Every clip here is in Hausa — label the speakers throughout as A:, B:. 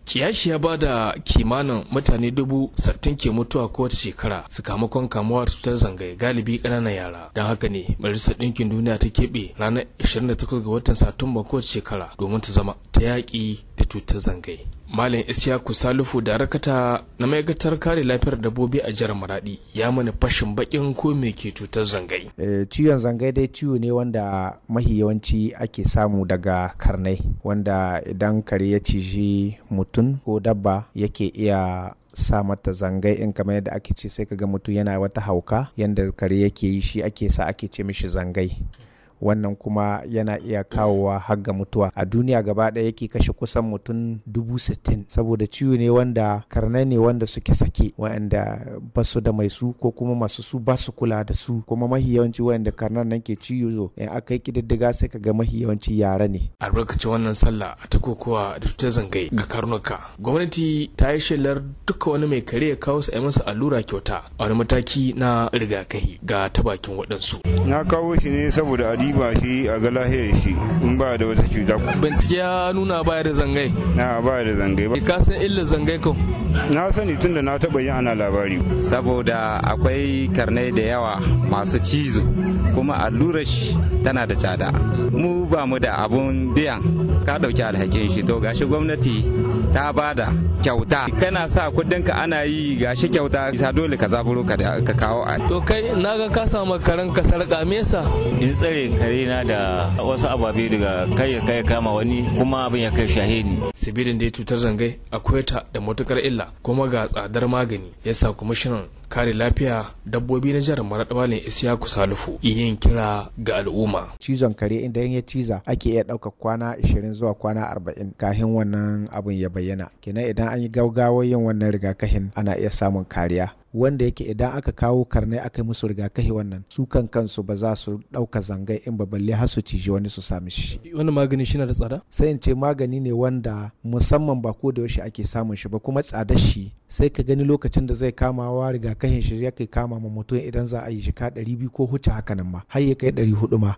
A: Kiyashi ya ba da kimanin mutane 60,000 ke mutuwa kowace shekara sakamakon kamuwa da cutar zangai, galibi ƙananan yara. Don haka ne Majalisar Ɗinkin Duniya ta keɓe ranar 28 ga watan Satumba kowace shekara domin ta zama ta yaƙi da cutar zangai. Malam Isyaku Salifu, darakta na ma'aikatar kare lafiyar dabbobi a jihar Maradi, ya mana fashin bakin ko me ke cutar zangai.
B: Ciwon zangai dai ciwo ne wanda mahi yawanci ake samu daga karnai, wanda idan kare ya ciji mutum ko dabba yake iya sa mata zangai in kamar yadda ake ce, sai kaga mutum yana wata hauka yanda kare yake yi, shi ake ce mishi zangai. Wannan kuma yana iya kawowa har ga mutuwa. A duniya gaba ɗaya yake kashe kusan mutum 60,000 saboda ciwo ne wanda karnai ne wanda suke sake, wa'anda ba su da mai su ko kuma masu su ba su kula da su, kuma mahi yawanci wa'anda karnan nan ke ciwo in aka yi kididdiga sai kaga mahi yawanci yara ne.
A: Albarkacin wannan sallah ta kokowa da cutar zangai ga karnuka, gwamnati ta yi shelar duka wani mai kare ya kawo su a masa allura kyauta a wani mataki na rigakafi ga ta bakin waɗansu.
C: Na kawo shi ne saboda ba shi a ga lahiyar shi in ba da wata cuta.
A: Bincike ya nuna baya da zangai?
C: Na baya da zangai ba.
A: Ka san illar zangai ko?
C: Na sani tun da na taɓa yin ana labari.
D: Saboda akwai karnai da yawa masu cizo kuma allurar shi tana da tsada. Mu ba mu da abun biyan, ka ɗauki alhakin shi, to gashi gwamnati ta bada kyauta, kana sa kudinka ana yi gashi kyauta, isa dole ka zaburo ka kawo a.
A: To kai naga ka samu karen ka sarƙa, me yasa?
E: In tsare kare na da wasu ababe daga kai kama wani kuma abin ya kai shahidi.
A: Sibidin da ya cutar zangai akwai ta da matukar illa kuma ga tsadar magani, yasa kwamishinan kare lafiya dabbobi na jihar Maradi Malam Isyaku Salifu yin kira ga al'umma.
B: Cizon kare inda ya ciza ake iya ɗaukar kwana 20 zuwa kwana 40 kafin wannan abin ya bayyana. Kenan idan an yi gaugawar yin wannan rigakafin ana iya samun kariya. Wanda yake idan aka kawo karnai aka yi musu rigakafi wannan, su kansu ba za su ɗauka zangai in ba, balle har su ciji wani su sami shi.
A: Wannan magani shi na da tsada?
B: Sai in ce magani ne wanda musamman ba ko da yaushe ake samun shi ba, kuma tsadar shi sai ka gani lokacin da zai kamawa rigakafin shi ya kai kama ma mutum idan za a yi shi ka 200 ko huce hakanan ma, har ya kai 400 ma.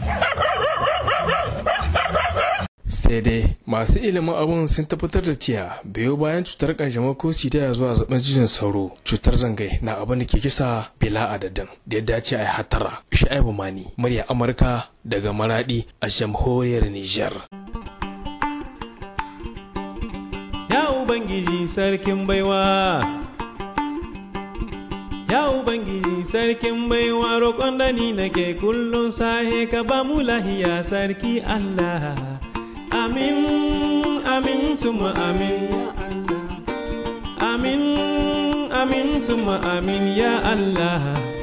A: Sai dai masu ilimin abun sun tabbatar da cewa biyo bayan cutar kanjamau ko sida zuwa zaben cizon sauro, cutar zangai na abin da ke kisa bila adadin da ya dace a yi hatara. Shu'aibu Mani, murya Amurka daga Maradi a jamhuriyar Nijar.
F: Ya Ubangiji sarkin baiwa, ya Ubangiji sarkin baiwa, roƙon da ni nake kullum sahe ka ba mu lahiya sarki Allah. Amin, amin, suma amin, ya Allah. Amin, amin, suma amin, ya Allah.